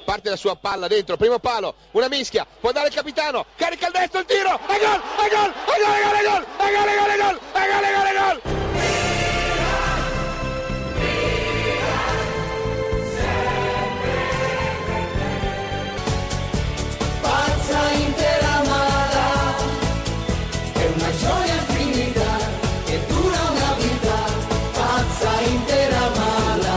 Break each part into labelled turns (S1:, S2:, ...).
S1: parte la sua palla dentro, primo palo, una mischia, può dare il capitano, carica il destro, il tiro, e gol, e gol, e gol, e gol, e gol, e gol, e gol, e gol, e gol, e gol, e gol.
S2: Pazza intera mala, è una gioia infinita che dura una vita, pazza intera mala.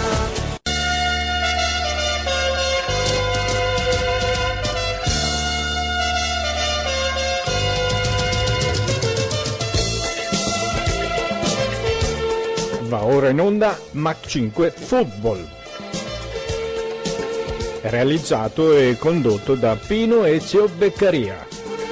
S3: Va ora in onda Mach 5 Football, realizzato e condotto da Pino Ezio Beccaria.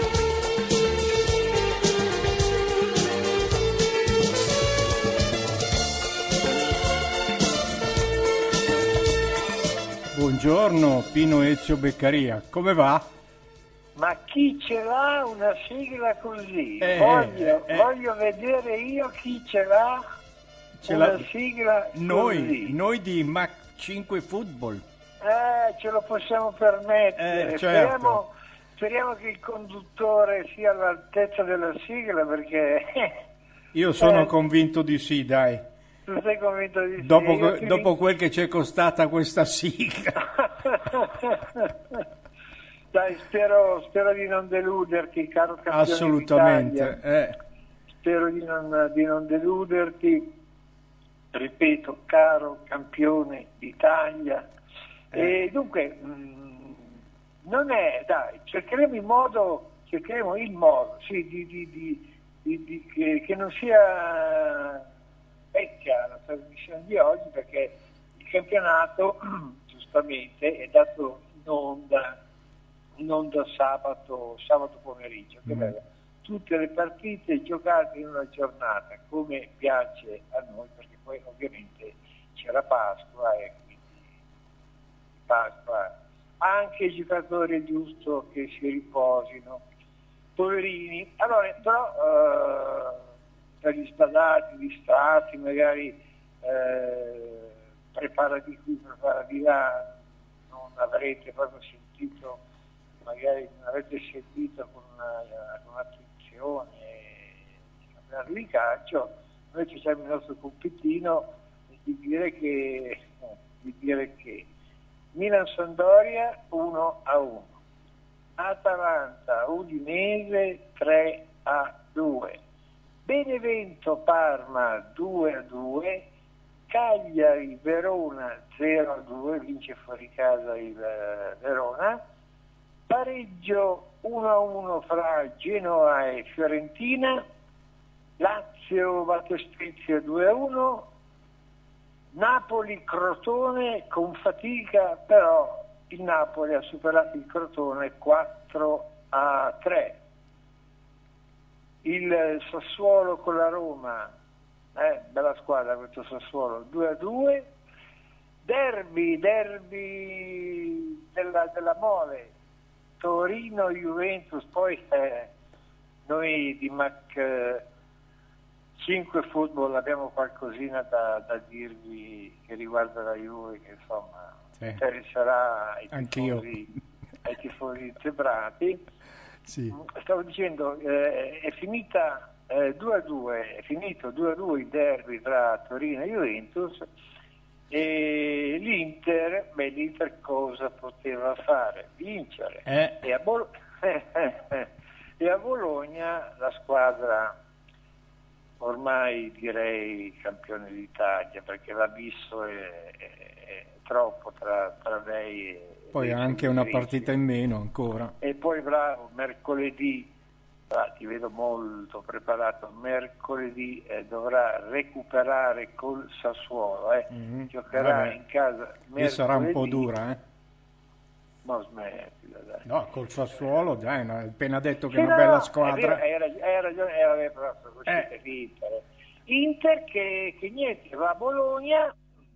S4: Buongiorno Pino Ezio Beccaria, come va?
S5: Ma chi ce l'ha una sigla così? Voglio vedere io chi ce l'ha una sigla così.
S4: Noi di Mach 5 Football.
S5: Ce lo possiamo permettere.
S4: Certo.
S5: Speriamo che il conduttore sia all'altezza della sigla, perché
S4: Io sono convinto di sì, dai.
S5: tu sei convinto di sì.
S4: Dopo quel che ci è costata questa sigla.
S5: Dai, spero di non deluderti, caro campione
S4: Assolutamente.
S5: d'Italia. Spero di non deluderti. Ripeto, caro campione d'Italia. E dunque, non è, dai, cercheremo il modo, sì, che non sia vecchia la trasmissione di oggi, perché il campionato giustamente è dato in onda sabato pomeriggio, che bello. Tutte le partite giocate in una giornata, come piace a noi, perché poi ovviamente c'era Pasqua e quindi Pasqua anche i giocatori è giusto che si riposino, poverini. Allora, però per gli sbadati, distratti, magari prepara di qui, prepara di là, non avrete proprio sentito, magari non avete seguito con attenzione il campionato di calcio. Noi facciamo il nostro compitino di dire che Milan-Sampdoria 1-1, Atalanta-Udinese 3-2, Benevento-Parma 2-2, Cagliari-Verona 0-2, vince fuori casa il Verona, pareggio 1-1 fra Genoa e Fiorentina, Lazio batte Spezia 2-1, Napoli-Crotone con fatica, però il Napoli ha superato il Crotone 4-3. Il Sassuolo con la Roma, bella squadra questo Sassuolo, 2-2. Derby della Mole, Torino-Juventus. Poi noi di Mach 5 Football abbiamo qualcosina da dirvi che riguarda la Juve, che insomma interesserà ai tifosi zebrati.
S4: Sì.
S5: Stavo dicendo, è finita 2-2, è finito 2-2 il derby tra Torino e Juventus, e l'Inter cosa poteva fare? Vincere. E a Bologna la squadra, ormai direi campione d'Italia, perché l'abisso è troppo tra lei e
S4: poi ha anche una partita in meno ancora.
S5: E poi bravo, mercoledì, ti vedo molto preparato, mercoledì dovrà recuperare col Sassuolo, giocherà in casa mercoledì.
S4: Sarà un po' dura,
S5: Ma smettila, dai.
S4: No, col Sassuolo, dai, no, hai appena detto che è una bella squadra.
S5: Hai ragione, era proprio così per Inter che niente, va a Bologna,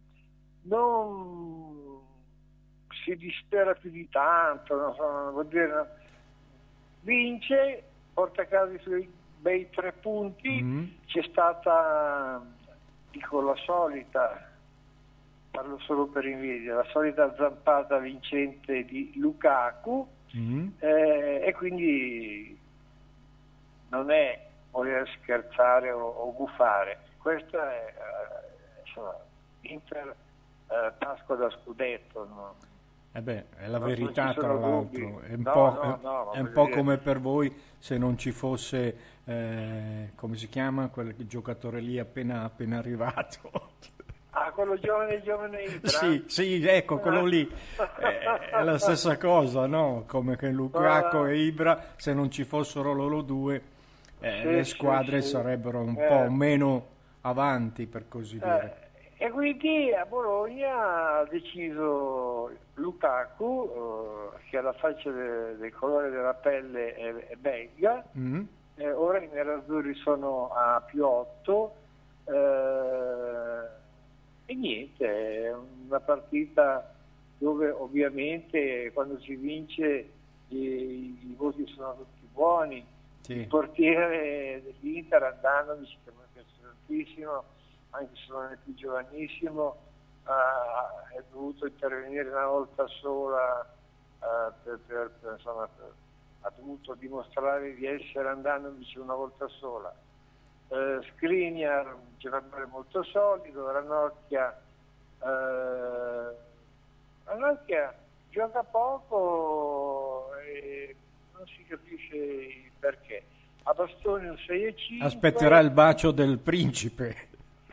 S5: non si dispera più di tanto, non vuol dire, vince, porta a casa i suoi bei 3 punti. C'è stata, dico, la solita parlo solo per invidia, la solita zampata vincente di Lukaku, e quindi non è voler scherzare o gufare, questa è insomma, Inter Pasqua da scudetto, no?
S4: È la
S5: Non
S4: verità,
S5: ci
S4: tra
S5: sono
S4: l'altro.
S5: dubbi.
S4: È un
S5: No,
S4: po',
S5: no, no,
S4: è un
S5: voglio
S4: po'
S5: dire-
S4: come per voi se non ci fosse, come si chiama, quel giocatore lì appena arrivato.
S5: Ah, quello giovane Ibra?
S4: Sì, ecco, quello lì è la stessa cosa, no? Come che Lukaku e Ibra, se non ci fossero loro due, le squadre
S5: sì.
S4: sarebbero un po' meno avanti, per così dire.
S5: E quindi a Bologna ha deciso Lukaku, che alla faccia del colore della pelle è belga, ora i nerazzurri sono a +8, e niente, è una partita dove ovviamente quando si vince i voti sono tutti buoni.
S4: Sì.
S5: Il portiere dell'Inter Andanovic, che mi piace tantissimo, anche se non è più giovanissimo, è dovuto intervenire una volta sola, ha dovuto dimostrare di essere Andanovic una volta sola. Skriniar, un giocatore molto solido, Ranocchia gioca poco e non si capisce il perché. A bastoni un 6,5.
S4: Aspetterà il bacio del principe.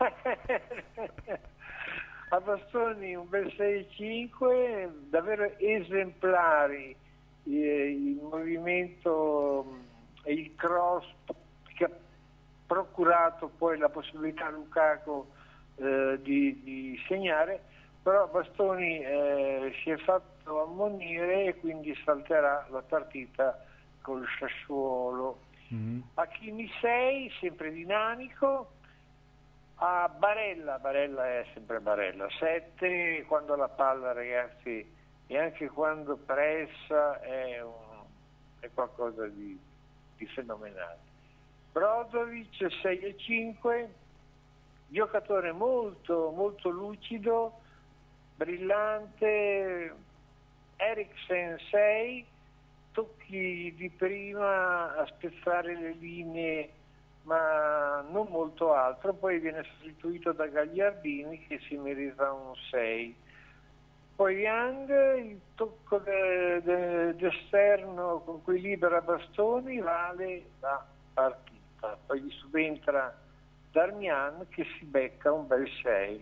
S5: A bastoni un bel 6,5, davvero esemplari il movimento e il cross che ha procurato poi la possibilità a Lukaku di segnare, però Bastoni si è fatto ammonire e quindi salterà la partita col Sassuolo. Hakimi 6, sempre dinamico. A Barella è sempre Barella 7, quando la palla, ragazzi, e anche quando pressa è qualcosa di fenomenale. Brozovic 6,5, giocatore molto molto lucido, brillante. Eriksen 6, tocchi di prima a spezzare le linee ma non molto altro, poi viene sostituito da Gagliardini che si merita un 6. Poi Young, il tocco d'esterno con cui libera Bastoni, vale la partita. Poi gli subentra Darmian che si becca un bel 6.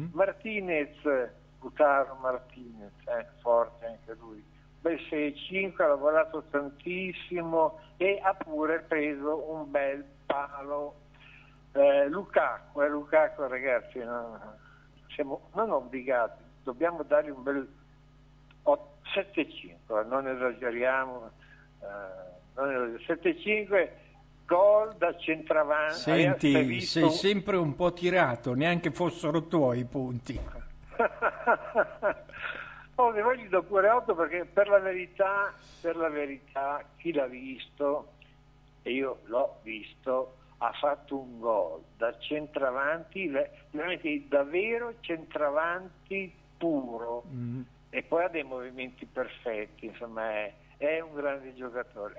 S5: Lautaro Martinez, forte anche lui, bel 6,5, ha lavorato tantissimo e ha pure preso un bel palo. Lukaku, ragazzi, siamo non obbligati, dobbiamo dargli un bel 7,5, non esageriamo, 7,5, gol da centravanti.
S4: Senti, sei sempre un po' tirato, neanche fossero tuoi i punti.
S5: Ne gli do pure 8 perché per la verità chi l'ha visto, e io l'ho visto, ha fatto un gol da centravanti, veramente davvero centravanti puro, e poi ha dei movimenti perfetti, insomma è un grande giocatore,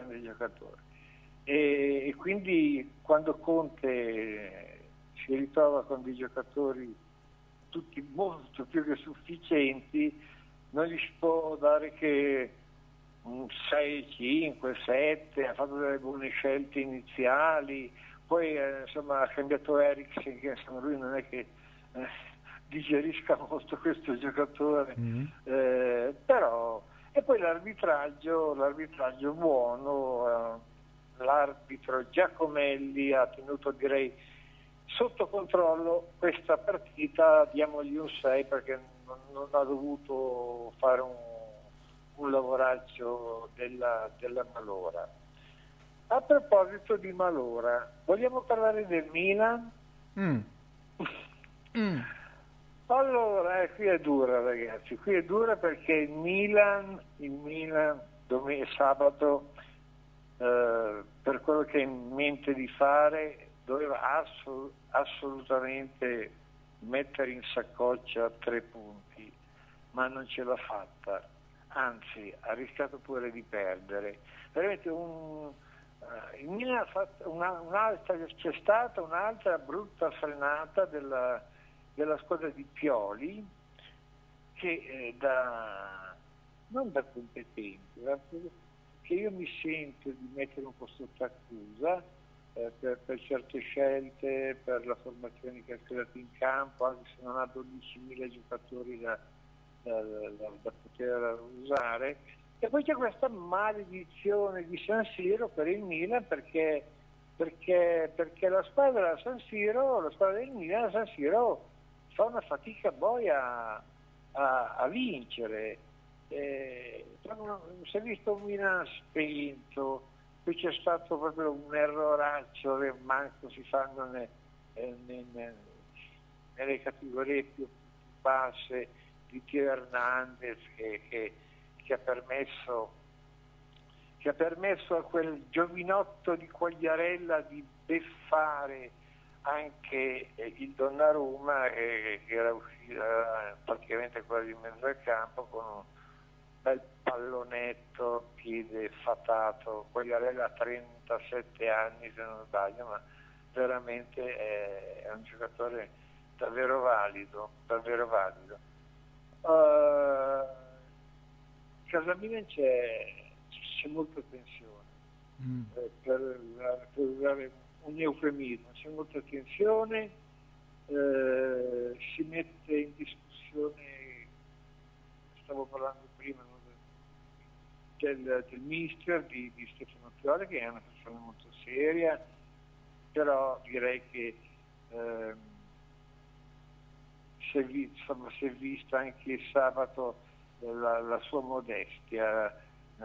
S5: e quindi quando Conte si ritrova con dei giocatori tutti molto più che sufficienti, non gli si può dare che un 6, 5, 7, ha fatto delle buone scelte iniziali, poi insomma ha cambiato Eriksen, che insomma lui non è che digerisca molto questo giocatore, però, e poi l'arbitraggio buono, l'arbitro Giacomelli ha tenuto, direi, sotto controllo questa partita, diamogli un 6 perché non ha dovuto fare un lavoraccio della malora. A proposito di malora, vogliamo parlare del Milan? Allora, qui è dura, ragazzi, qui è dura perché il Milan sabato, per quello che ha in mente di fare, doveva assolutamente mettere in saccoccia 3 punti, ma non ce l'ha fatta, anzi ha rischiato pure di perdere. Veramente il Milan ha fatto c'è stata un'altra brutta frenata della squadra di Pioli, che non da competente, ma che io mi sento di mettere un po' sotto accusa per certe scelte, per la formazione che ha creato in campo, anche se non ha 12.000 giocatori da poter usare. E poi c'è questa maledizione di San Siro per il Milan, perché la squadra del Milan a San Siro fa una fatica poi a vincere. Si è visto un Milan spento, poi c'è stato proprio un erroraccio che manco si fanno nelle categorie più basse di Teo Hernandez che ha permesso a quel giovinotto di Quagliarella di beffare anche il Donnarumma, che era uscito praticamente quasi in mezzo al campo con un bel pallonetto, piede fatato. Quagliarella ha 37 anni se non sbaglio, ma veramente è un giocatore davvero valido. Casa Milan c'è molta tensione, per usare un eufemismo, c'è molta tensione, si mette in discussione, stavo parlando prima, no, del mister di Stefano Pioli, che è una persona molto seria, però direi che si è vista anche sabato la sua modestia.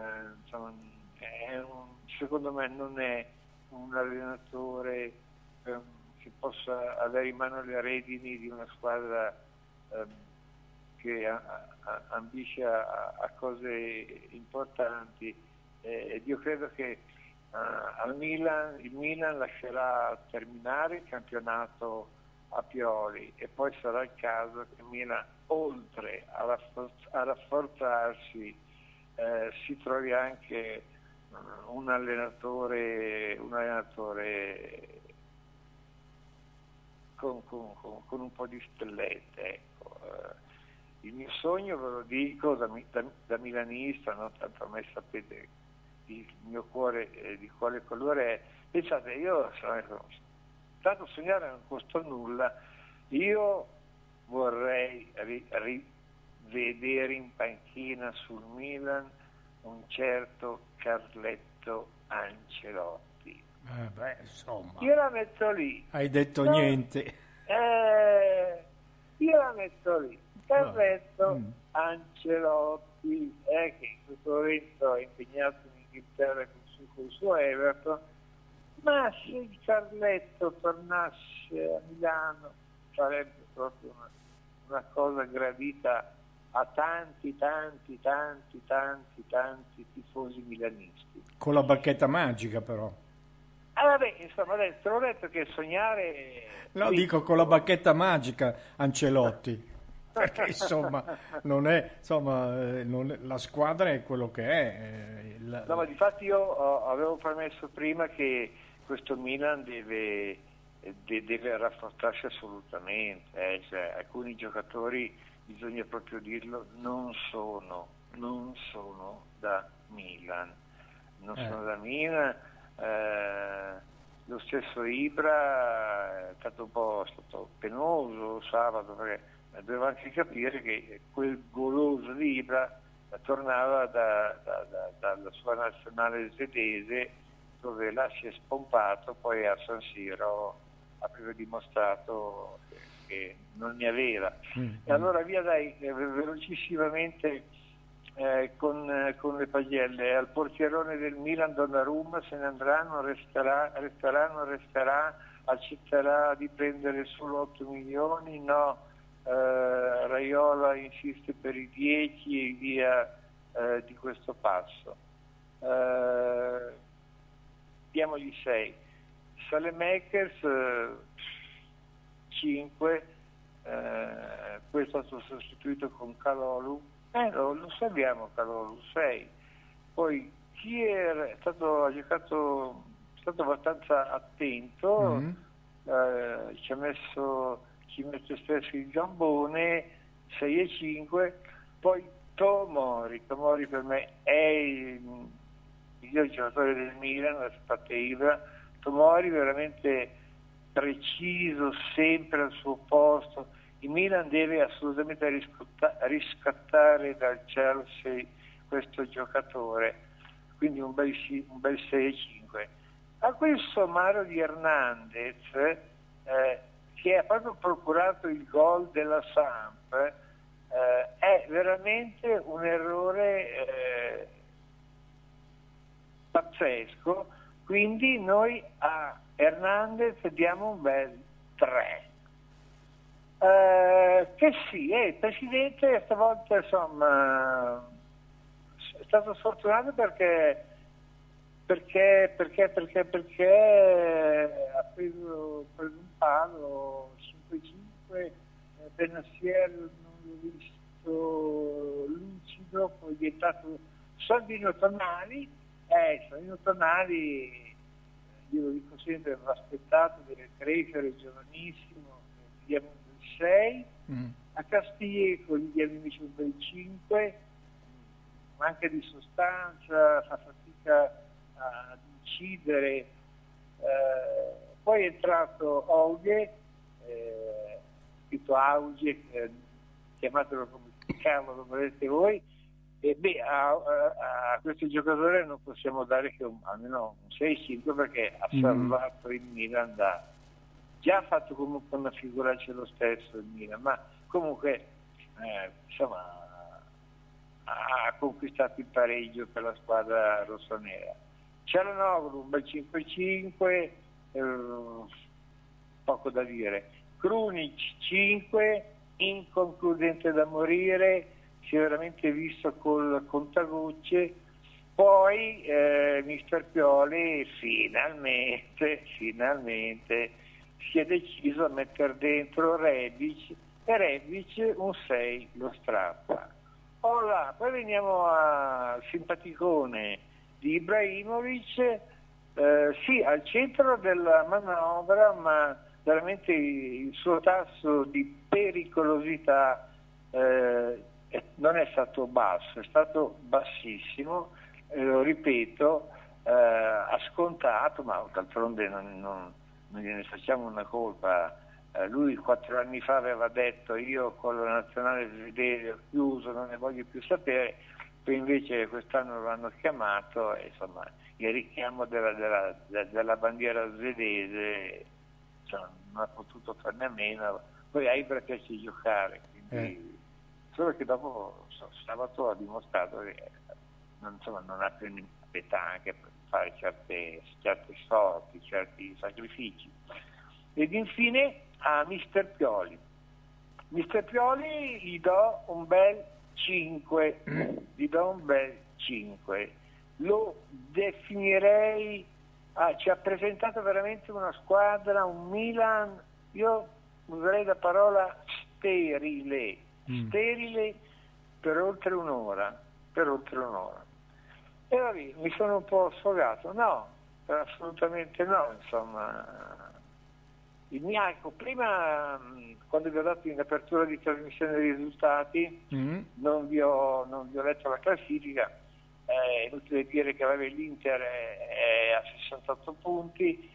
S5: Secondo me non è un allenatore che possa avere in mano le redini di una squadra che ambisce a cose importanti, ed io credo che il Milan lascerà terminare il campionato a Pioli, e poi sarà il caso che il Milan, oltre a rafforzarsi, si trovi anche un allenatore con un po' di stellette, ecco. Il mio sogno, ve lo dico da milanista, no? Tanto a me sapete il mio cuore di quale colore è. Pensate, io tanto sognare non costa nulla, io vorrei rivedere in panchina sul Milan un certo Carletto Ancelotti.
S4: Insomma,
S5: Io la metto lì.
S4: hai detto
S5: No,
S4: niente.
S5: io la metto lì. Carletto Ancelotti, che in questo momento è impegnato in Inghilterra con il suo Everton, ma se il Carletto tornasse a Milano sarebbe proprio una cosa gradita a tanti tifosi milanisti.
S4: Con la bacchetta magica però.
S5: Vabbè, insomma, adesso l'ho detto che sognare...
S4: No, dico con la bacchetta magica Ancelotti. Perché insomma, non è, la squadra è quello che è.
S5: No, ma difatti io avevo premesso prima che questo Milan deve rafforzarsi assolutamente, cioè, alcuni giocatori, bisogna proprio dirlo, non sono da Milan, sono da Milan. Lo stesso Ibra è stato penoso sabato, perché doveva anche capire che quel goloso di Ibra tornava dalla sua nazionale svedese, dove là si è spompato, poi a San Siro aveva dimostrato che non ne aveva. E allora via dai, velocissimamente con le pagelle. Al portierone del Milan Donnarumma: se ne andranno, resterà, accetterà di prendere solo 8 milioni, no, Raiola insiste per i 10 e via di questo passo. Diamogli 6. Saelemaekers 5, poi è stato sostituito con Calolu, lo sappiamo Calolu 6, poi Kier è stato abbastanza attento, ci mette spesso il gambone 6 e 5, poi Tomori per me è il miglior giocatore del Milan, la parte Ibra. Tomori veramente preciso, sempre al suo posto. Il Milan deve assolutamente riscattare dal Chelsea questo giocatore, quindi un bel 6-5. A quel sommario di Hernandez, che ha proprio procurato il gol della Samp, è veramente un errore pazzesco, quindi noi a Hernandez diamo un bel 3. Che sì, il Presidente stavolta insomma è stato sfortunato perché ha preso un palo 5-5, Benassier non l'ho visto lucido, poi è stato Salvino Tonali, io lo dico sempre, l'ho aspettato, deve crescere, giovanissimo, gli diamo un 6, a Castillejo gli diamo invece un bel 5, manca di sostanza, fa fatica ad incidere, poi è entrato Auge, scritto Auge, chiamatelo come cavolo volete voi, e a questo giocatore non possiamo dare che almeno un 6-5 perché ha salvato il Milan già fatto comunque una figuraccia lo stesso il Milan, ma comunque insomma ha conquistato il pareggio per la squadra rossonera. Cialanoglu un bel 5-5, poco da dire. Krunic 5, inconcludente da morire, si è veramente visto col contagocce. Poi mister Pioli finalmente si è deciso a mettere dentro Rebic, e Rebic un 6 lo strappa. Poi veniamo al simpaticone di Ibrahimovic, sì, al centro della manovra, ma veramente il suo tasso di pericolosità non è stato basso, è stato bassissimo, lo ripeto, ha scontato, ma d'altronde non gliene facciamo una colpa. Lui 4 anni fa aveva detto io con la nazionale svedese ho chiuso, non ne voglio più sapere, poi invece quest'anno lo hanno chiamato e insomma il richiamo della bandiera svedese, insomma, non ha potuto farne a meno. Poi a Ibra piace giocare, quindi solo che dopo sabato ha dimostrato che non ha più l'età anche per fare certe sorti, certi sacrifici. Ed infine a mister Pioli gli do un bel 5, lo definirei, ci ha presentato veramente una squadra, un Milan, io userei la parola sterile per oltre un'ora. E vabbè, mi sono un po' sfogato, no, assolutamente no, insomma. Ecco, prima quando vi ho dato in apertura di trasmissione dei risultati non vi ho letto la classifica, è inutile dire che l'Inter è a 68 punti,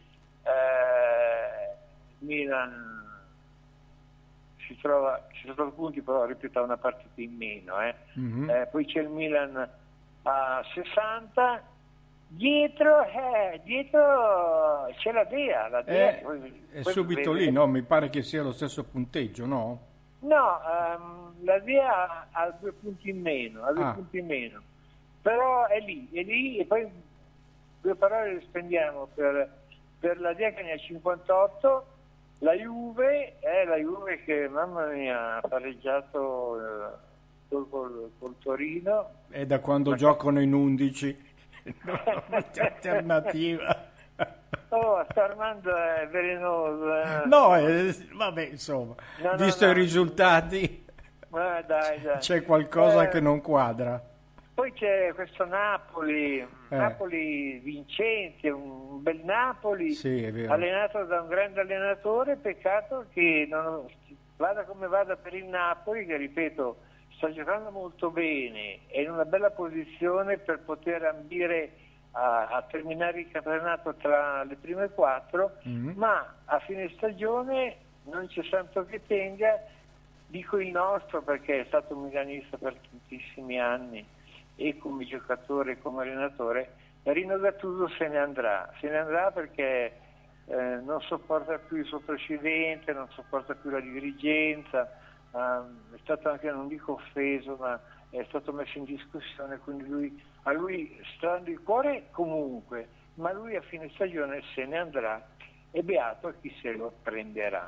S5: Milan si trova a 68 punti, però ripeto ha una partita in meno, poi c'è il Milan a 60, dietro c'è la Dea
S4: è subito lì, no? Mi pare che sia lo stesso punteggio, no?
S5: No, la Dea ha 2 punti in meno, però è lì e poi 2 parole le spendiamo per la Dea che ne ha 58, la Juve che mamma mia ha pareggiato col Torino.
S4: È da quando giocano in 11. Non c'è alternativa.
S5: Oh, sta Armando è velenoso.
S4: No, vabbè, insomma,
S5: No,
S4: visto
S5: no.
S4: i risultati,
S5: Dai.
S4: c'è qualcosa che non quadra.
S5: Poi c'è questo Napoli,
S4: Eh.
S5: Napoli vincente, un bel Napoli,
S4: Sì, è vero.
S5: allenato da un grande allenatore, peccato che vada come vada per il Napoli, che ripeto, sta giocando molto bene, è in una bella posizione per poter ambire a terminare il campionato tra le prime 4, ma a fine stagione non c'è santo che tenga, dico il nostro perché è stato un milanista per tantissimi anni, e come giocatore e come allenatore, Rino Gattuso se ne andrà perché non sopporta più il suo precedente, non sopporta più la dirigenza, è stato anche, non dico offeso, ma è stato messo in discussione, quindi a lui strando il cuore comunque, ma lui a fine stagione se ne andrà e beato chi se lo prenderà.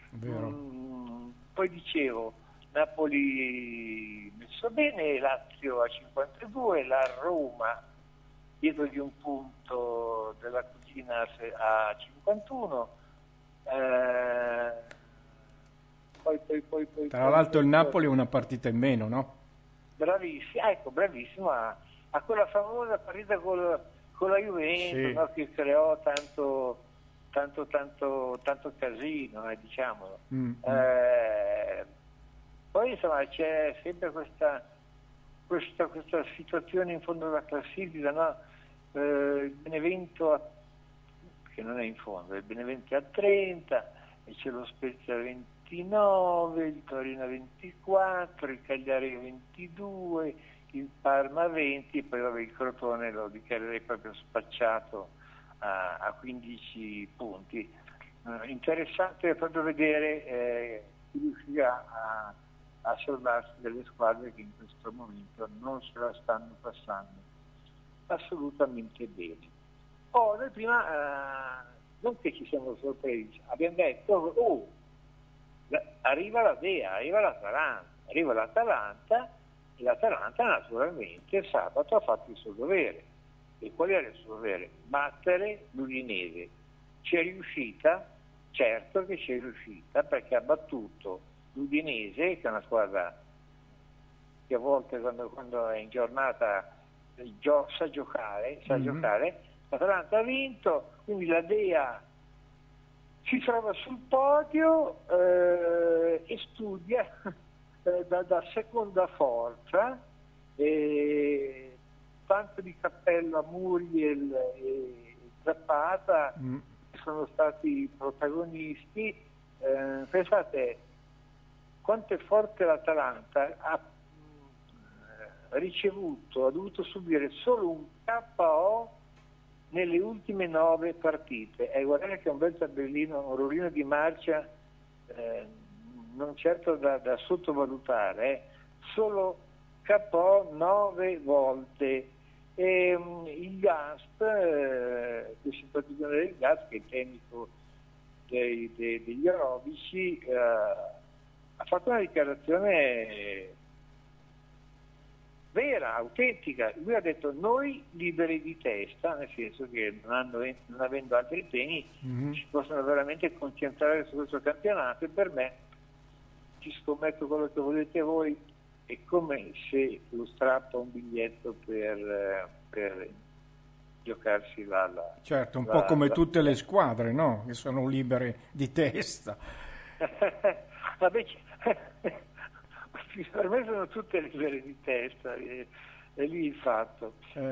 S5: Poi dicevo, Napoli messo bene, Lazio a 52, la Roma dietro di un punto della cugina a 51.
S4: Tra l'altro il Napoli è una partita in meno, no?
S5: Bravissimo a quella famosa partita con la Juventus,
S4: Sì.
S5: no, che creò tanto casino, diciamolo. Poi insomma c'è sempre questa situazione in fondo alla classifica, no? Il Benevento, che non è in fondo, il Benevento è a 30, e c'è lo Spezia a 29, il Torino a 24, il Cagliari a 22, il Parma a 20, e poi vabbè, il Crotone lo dichiarerei proprio spacciato a 15 punti. Interessante proprio vedere chi riuscirà a salvarsi delle squadre che in questo momento non se la stanno passando assolutamente bene. Noi prima non che ci siamo sorpresi, abbiamo detto arriva la Dea, arriva l'Atalanta, e l'Atalanta naturalmente sabato ha fatto il suo dovere. E qual era il suo dovere? Battere l'Udinese. C'è riuscita? Certo che c'è riuscita, perché ha battuto l'Udinese, che è una squadra che a volte quando è in giornata sa giocare, l'Atalanta ha vinto, quindi la Dea si trova sul podio e studia da seconda forza, tanto di cappello a Muriel e Zapata, che sono stati protagonisti. Pensate quanto è forte l'Atalanta, ha dovuto subire solo un KO nelle ultime 9 partite. Guardate che è un bel tabellino, un rollino di marcia non certo da sottovalutare, solo KO 9 volte. E il Gasp, il simpatico del Gasp, che è il tecnico degli aerobici, ha fatto una dichiarazione vera, autentica. Lui ha detto: noi liberi di testa, nel senso che non avendo altri impegni si possono veramente concentrare su questo campionato, e per me, ci scommetto quello che volete voi, è come se lo strappa un biglietto per giocarsi
S4: Certo, un po' come tutte le squadre, no? Che sono libere di testa.
S5: Vabbè, per me sono tutte libere di testa, è lì il fatto.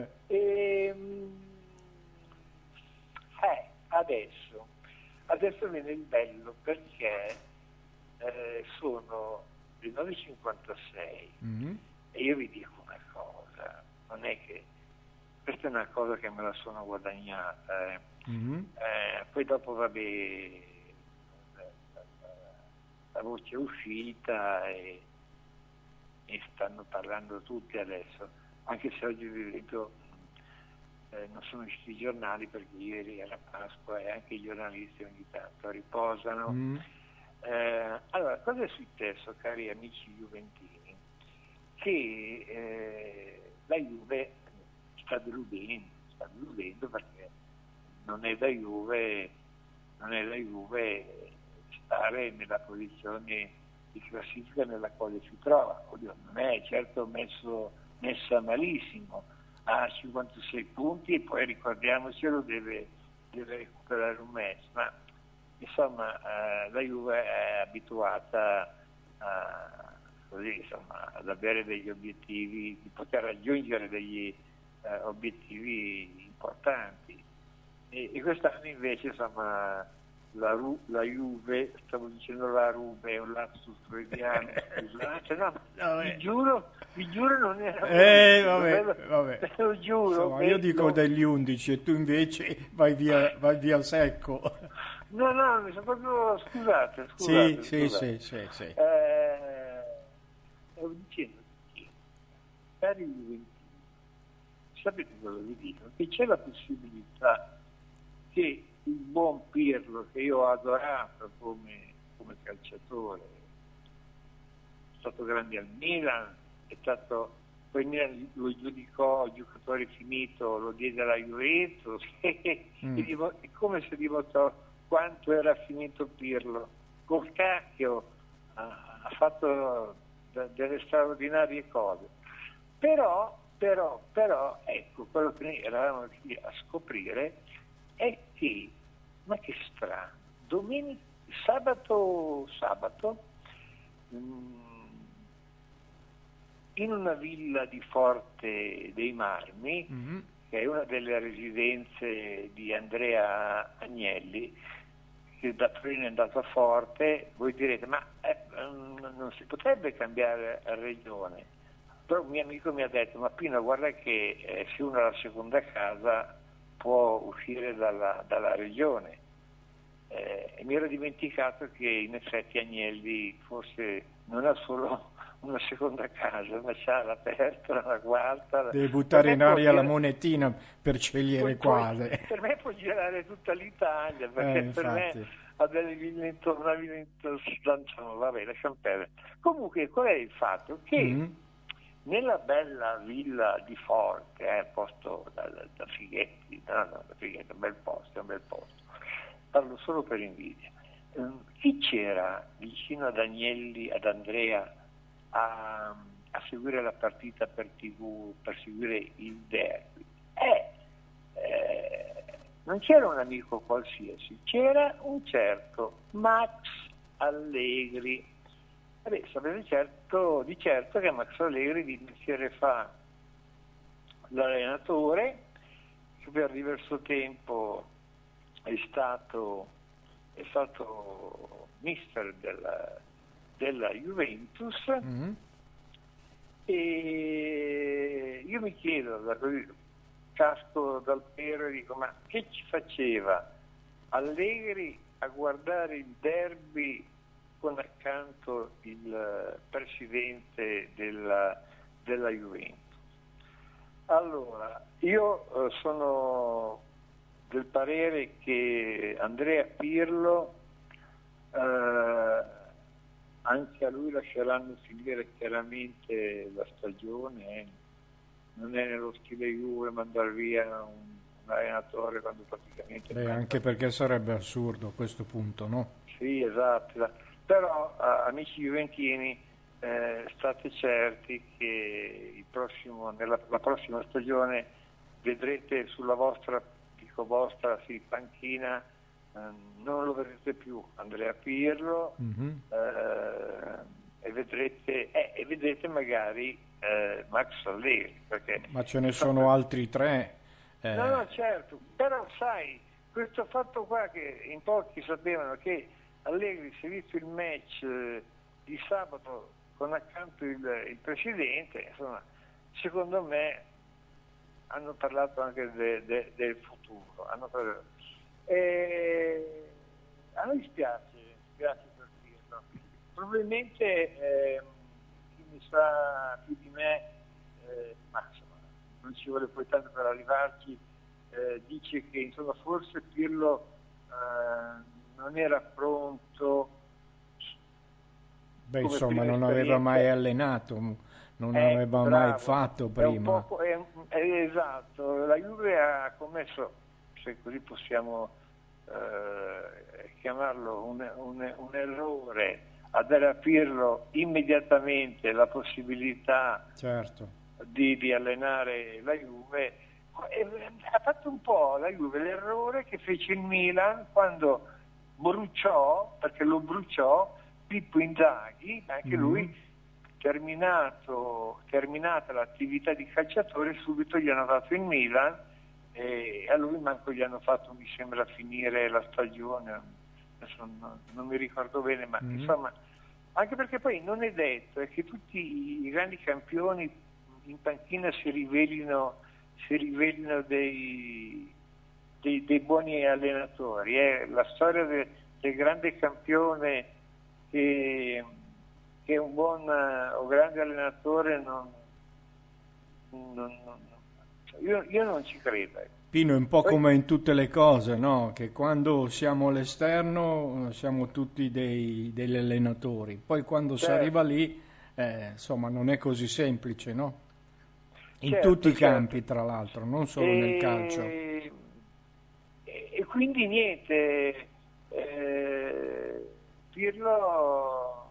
S5: Adesso viene il bello, perché sono le 9:56 e io vi dico una cosa, non è che questa è una cosa che me la sono guadagnata, poi dopo vabbè, la voce è uscita e stanno parlando tutti adesso, anche se oggi vi vedo non sono usciti i giornali perché ieri era Pasqua e anche i giornalisti ogni tanto riposano. Allora, cosa è successo, cari amici juventini? Che la Juve sta deludendo perché non è da Juve stare nella posizione di classifica nella quale si trova. Oddio, non è certo messa malissimo, ha 56 punti e poi ricordiamocelo deve recuperare un match, ma insomma la Juve è abituata ad avere degli obiettivi, di poter raggiungere degli obiettivi importanti, e quest'anno invece insomma la Juve, stavo dicendo la Rube, è un lapsus freudiano, scusate, no, vi giuro non era
S4: vabbè.
S5: lo giuro.
S4: Insomma, io dico degli 11 e tu invece vai via secco.
S5: No, mi sono proprio scusate.
S4: Sì.
S5: Stavo dicendo che, cari juventini, sapete cosa vi dico? Che c'è la possibilità che il buon Pirlo, che io ho adorato come calciatore, è stato grande al Milan, poi Milan lo giudicò giocatore finito, lo diede alla Juventus e come si dimostrò quanto era finito Pirlo. Col cacchio ha fatto delle straordinarie cose, però ecco, quello che noi eravamo qui a scoprire è che, ma che strano, sabato in una villa di Forte dei Marmi, che è una delle residenze di Andrea Agnelli, che da Torino è andato a Forte, voi direte ma non si potrebbe cambiare regione, però un mio amico mi ha detto ma Pino, guarda che se uno ha la seconda casa può uscire dalla regione, e mi ero dimenticato che in effetti Agnelli forse non ha solo una seconda casa, ma c'ha la terza, la quarta.
S4: Devi buttare in aria la monetina per scegliere quale.
S5: Per me può girare tutta l'Italia, perché per me ha delle ville intorno, una villa intorno, vabbè, lasciamo perdere. Comunque qual è il fatto? Che nella bella villa di Forte, posto da Fighetti, da Fighetti, un bel posto, parlo solo per invidia. Chi c'era vicino ad Agnelli, ad Andrea, a seguire la partita per TV, per seguire il derby? Non c'era un amico qualsiasi, c'era un certo Max Allegri. Sapete di certo che Max Allegri di mestiere fa l'allenatore, che per diverso tempo è stato mister della Juventus, e io mi chiedo, casco dal pero e dico ma che ci faceva Allegri a guardare il derby con accanto il presidente della Juventus? Allora, io sono del parere che Andrea Pirlo, anche a lui lasceranno finire chiaramente la stagione, non è nello stile Juve mandare via un allenatore quando praticamente...
S4: anche perché sarebbe assurdo a questo punto, no?
S5: Sì, esatto. Però amici juventini, state certi che la prossima stagione vedrete sulla vostra panchina, non lo vedrete più Andrea Pirlo, e vedrete magari Max Allegri,
S4: ma ce ne sono altri 3.
S5: No, certo, però sai, questo fatto qua che in pochi sapevano, che Allegri si è visto il match di sabato con accanto il presidente, insomma, secondo me hanno parlato anche del futuro. A noi spiace per dirlo. Probabilmente chi mi sa più di me, ma insomma, non ci vuole poi tanto per arrivarci, dice che insomma forse Pirlo non era pronto.
S4: Insomma, non aveva mai allenato, non aveva mai fatto prima.
S5: Esatto, la Juve ha commesso se così possiamo chiamarlo, un errore a dare a Pirlo immediatamente la possibilità
S4: Certo.
S5: di allenare la Juve. Ha fatto un po' la Juve l'errore che fece il Milan quando bruciò, perché lo bruciò, Pippo Inzaghi, anche lui, terminata l'attività di calciatore, subito gli hanno dato il Milan e a lui manco gli hanno fatto, mi sembra, finire la stagione, adesso non mi ricordo bene, ma insomma, anche perché poi non è detto che tutti i grandi campioni in panchina si rivelino dei buoni allenatori. La storia del grande campione che è un buon o grande allenatore io non ci credo.
S4: Pino, è un po'
S5: Poi-
S4: come in tutte le cose, no? Che quando siamo all'esterno siamo tutti degli allenatori, poi quando si
S5: Certo.
S4: arriva lì, insomma, non è così semplice, no? In
S5: Certo,
S4: tutti i
S5: certo.
S4: campi, tra l'altro, non solo nel calcio.
S5: E quindi niente, Pirlo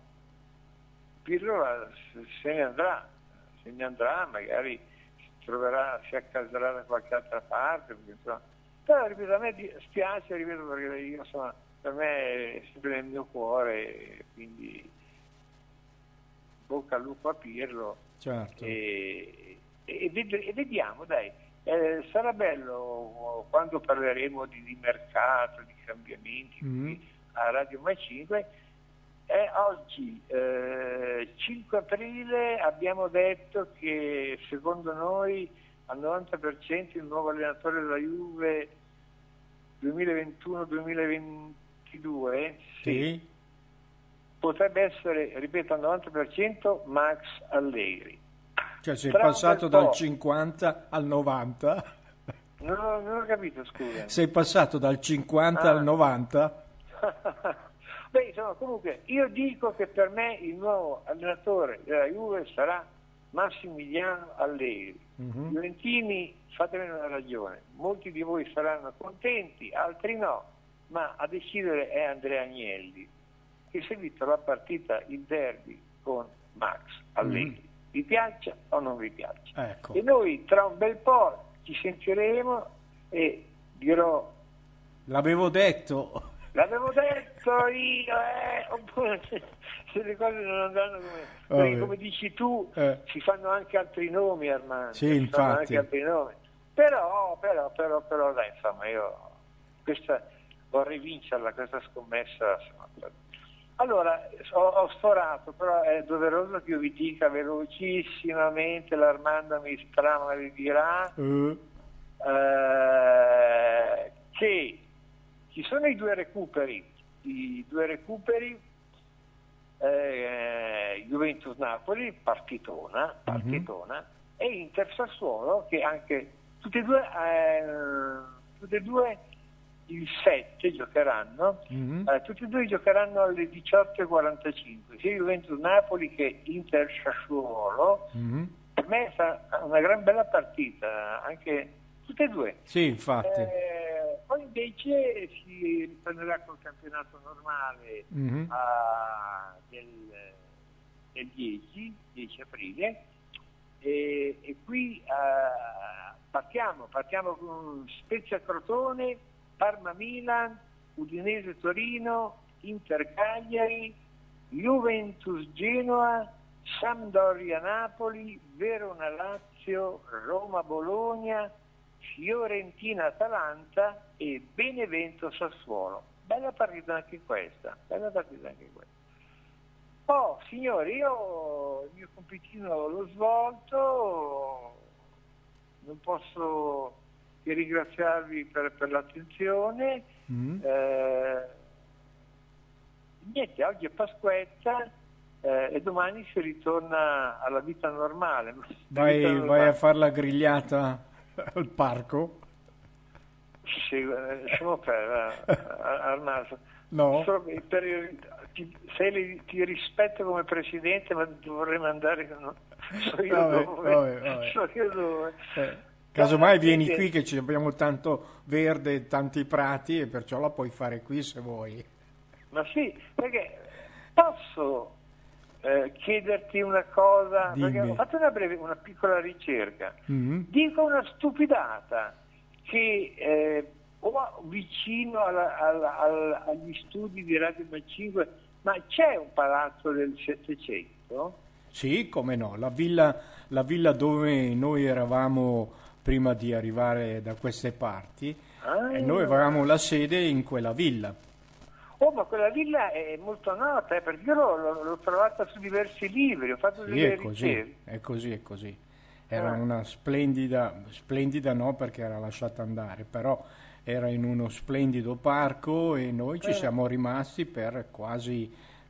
S5: se ne andrà, magari si accaserà da qualche altra parte, perché, insomma, però ripeto, a me spiace, ripeto, perché io, insomma, per me è sempre nel mio cuore, quindi bocca al lupo a Pirlo.
S4: Certo.
S5: E vediamo, dai, sarà bello quando parleremo di mercato, di cambiamenti qui a Radio Mai 5. Oggi 5 aprile abbiamo detto che secondo noi al 90% il nuovo allenatore della Juve 2021-2022
S4: Sì.
S5: potrebbe essere, ripeto, al 90% Max Allegri.
S4: Cioè sei
S5: Tra un
S4: passato
S5: bel
S4: dal
S5: po'.
S4: 50 al 90?
S5: Non ho capito, scusa.
S4: Sei passato dal 50 al 90?
S5: Beh, insomma, comunque io dico che per me il nuovo allenatore della Juve sarà Massimiliano Allegri. I Juventini, fatemi una ragione, molti di voi saranno contenti, altri no, ma a decidere è Andrea Agnelli, che si è vinto la partita, il derby con Max Allegri. Vi piaccia o non vi piaccia?
S4: Ecco.
S5: E noi tra un bel po' ci sentiremo e dirò:
S4: L'avevo detto.
S5: l'avevo detto io, oppure se le cose non andranno come,
S4: Vabbè.
S5: perché come dici tu, si fanno anche altri nomi, Armando.
S4: Sì,
S5: si fanno
S4: infatti.
S5: anche altri nomi. Però, dai, insomma, io vorrei vincerla, questa scommessa. Insomma. Allora, ho sforato, però è doveroso che io vi dica velocissimamente, l'Armando mi dirà che ci sono i due recuperi Juventus-Napoli, partitona, e Inter-Sassuolo, che anche tutte e due il 7 giocheranno, tutti e due giocheranno alle 18:45, sia Juventus-Napoli che Inter-Sassuolo. Per me sarà una gran bella partita, anche tutte e due.
S4: Sì, infatti.
S5: Poi invece si riprenderà col campionato normale del 10 aprile e qui partiamo con Spezia Crotone, Parma Milan, Udinese Torino, Inter Cagliari, Juventus Genoa, Sampdoria Napoli, Verona Lazio, Roma Bologna, Fiorentina Atalanta e Benevento Sassuolo. Bella partita anche questa. Oh signori, io il mio compitino l'ho svolto, non posso che ringraziarvi per l'attenzione. Niente, oggi è Pasquetta e domani si ritorna alla vita normale.
S4: Vai a fare la grigliata al parco?
S5: Sì, lasciamo perdere, Arnaldo.
S4: No.
S5: Ti rispetto come presidente, ma vorrei mandare. So io
S4: Vabbè,
S5: dove.
S4: vabbè.
S5: So io dove.
S4: Casomai vieni qui che ci abbiamo tanto verde, tanti prati e perciò la puoi fare qui se vuoi.
S5: Ma sì, perché posso chiederti una cosa,
S4: Dimmi.
S5: perché ho fatto una piccola ricerca.
S4: Mhm.
S5: Dico una stupidata che o vicino agli studi di Radio 5, ma c'è un palazzo del Settecento?
S4: Sì, come no, la villa dove noi eravamo prima di arrivare da queste parti, e noi avevamo la sede in quella villa.
S5: Oh, ma quella villa è molto nota, perché io l'ho trovata su diversi libri, ho fatto
S4: Sì,
S5: delle
S4: è così,
S5: ricerche.
S4: è così. Era una splendida no perché era lasciata andare, però era in uno splendido parco e noi ci siamo rimasti per quasi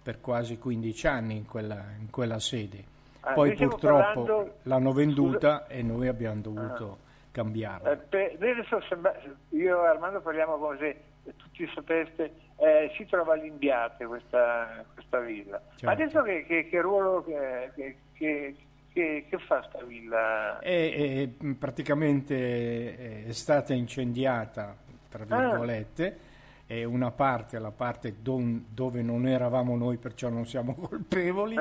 S4: 15 anni in quella sede. Poi
S5: noi stiamo
S4: purtroppo
S5: parlando-
S4: l'hanno venduta e noi abbiamo dovuto cambiarla.
S5: Noi adesso io e Armando parliamo come se tutti sapeste, si trova all'Imbiate questa villa.
S4: Certo.
S5: Ma adesso che ruolo che fa sta villa?
S4: Praticamente è stata incendiata, tra virgolette, e una parte, la parte dove non eravamo noi, perciò non siamo colpevoli,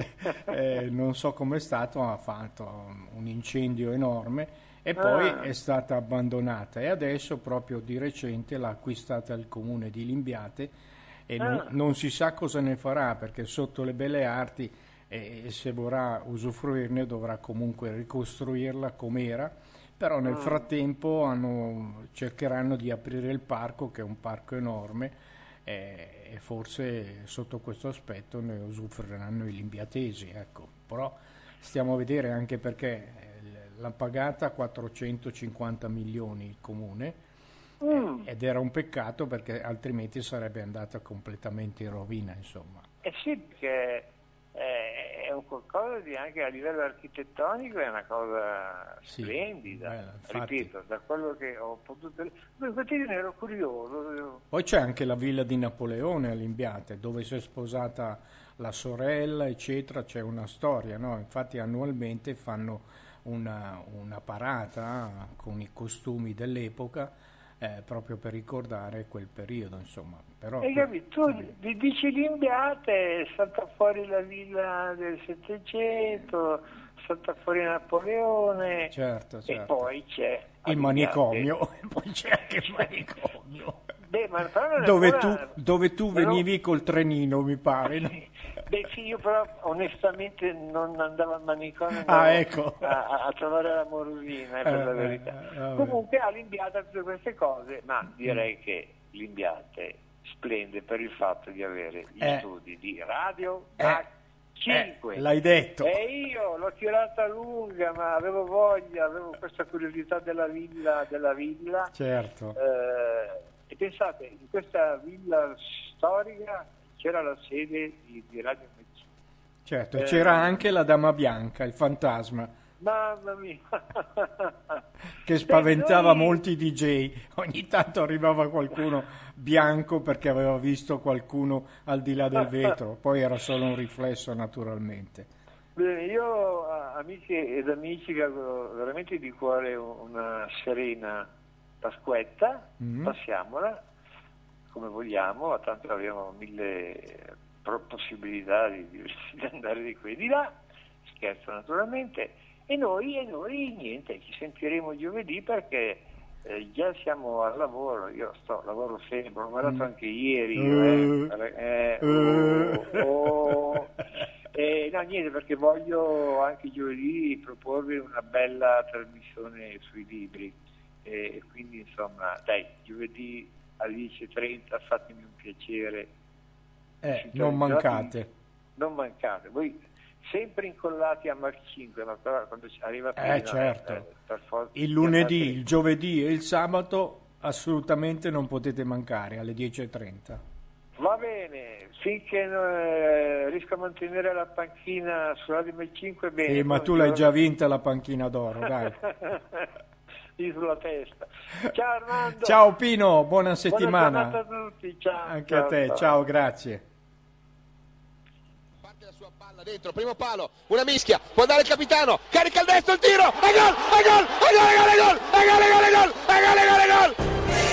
S4: non so com'è stato, ha fatto un incendio enorme e poi è stata abbandonata e adesso proprio di recente l'ha acquistata il comune di Limbiate e non si sa cosa ne farà perché sotto le belle arti e se vorrà usufruirne dovrà comunque ricostruirla com'era, però nel frattempo cercheranno di aprire il parco, che è un parco enorme, e forse sotto questo aspetto ne usufruiranno i limbiatesi, ecco. Però stiamo a vedere anche perché l'ha pagata 450 milioni il comune ed era un peccato perché altrimenti sarebbe andata completamente in rovina, insomma.
S5: Sì, perché è un qualcosa di anche a livello architettonico è una cosa
S4: Sì,
S5: splendida,
S4: bella, infatti.
S5: ripeto, da quello che ho potuto... Infatti io ne ero curioso.
S4: Poi c'è anche la villa di Napoleone all'Imbiate, dove si è sposata la sorella, eccetera, c'è una storia, no? Infatti annualmente fanno una parata con i costumi dell'epoca proprio per ricordare quel periodo, insomma. Però,
S5: Hai capito? Tu dici l'Imbiate, salta fuori la villa del Settecento, salta fuori Napoleone,
S4: certo.
S5: e poi c'è
S4: il
S5: all'Imbiate.
S4: manicomio, e poi c'è anche il manicomio.
S5: Beh, ma però non è
S4: Dove
S5: ancora-
S4: tu venivi col trenino, mi pare, no?
S5: Beh sì, io però onestamente non andavo al manicomio,
S4: Ecco.
S5: a trovare la morosina, per la verità.
S4: vabbè.
S5: Comunque all'Imbiate tutte queste cose, ma direi che l'Imbiate splende per il fatto di avere gli studi di Radio 5.
S4: L'hai detto.
S5: E io l'ho tirata lunga, ma avevo voglia, avevo questa curiosità della villa.
S4: Certo.
S5: E pensate, in questa villa storica c'era la sede di Radio 5.
S4: Certo, e c'era anche la Dama Bianca, il fantasma,
S5: Mamma mia!
S4: che spaventava
S5: noi-
S4: molti DJ. Ogni tanto arrivava qualcuno bianco perché aveva visto qualcuno al di là del vetro, poi era solo un riflesso naturalmente.
S5: Bene, io amici ed amici vi auguro veramente di cuore una serena Pasquetta, passiamola come vogliamo, tanto abbiamo mille possibilità di andare di qui e di là, scherzo naturalmente, e noi niente, ci sentiremo giovedì perché già siamo al lavoro, io lavoro sempre, ho guardato anche ieri, no niente, perché voglio anche giovedì proporvi una bella trasmissione sui libri, e quindi insomma dai, giovedì alle 10:30 fatemi un piacere,
S4: Non mancate.
S5: non mancate, voi sempre incollati a Mach 5, ma però quando arriva prima,
S4: Certo.
S5: per forza
S4: Il lunedì,
S5: chiamate-
S4: il giovedì e il sabato assolutamente non potete mancare alle 10:30.
S5: Va bene, finché riesco a mantenere la panchina su Radio 5, bene.
S4: Sì, ma tu l'hai già vinta la panchina d'oro, dai.
S5: Io sulla testa. Ciao Armando.
S4: Ciao Pino, buona
S5: Buona
S4: settimana.
S5: giornata a tutti. Ciao.
S4: Anche a te, ciao, grazie.
S1: La sua palla dentro, primo palo, una mischia, può dare il capitano, carica il destro, il tiro, e gol, e gol, e gol, e gol, e gol, e gol, e gol, e gol, e gol, e gol, e gol.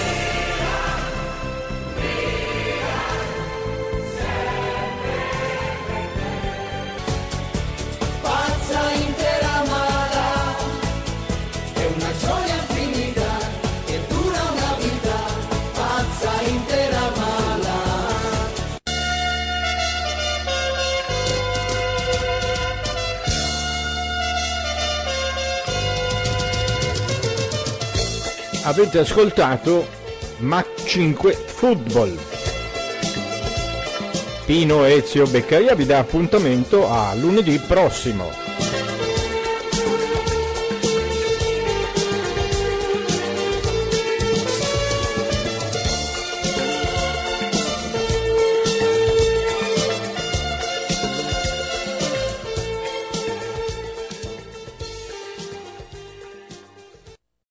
S2: Pazza intera mala, è una gioia infinita che dura una vita, pazza intera mala.
S3: Avete ascoltato Mach 5 Football. Pino Ezio Beccaria vi dà appuntamento a lunedì prossimo.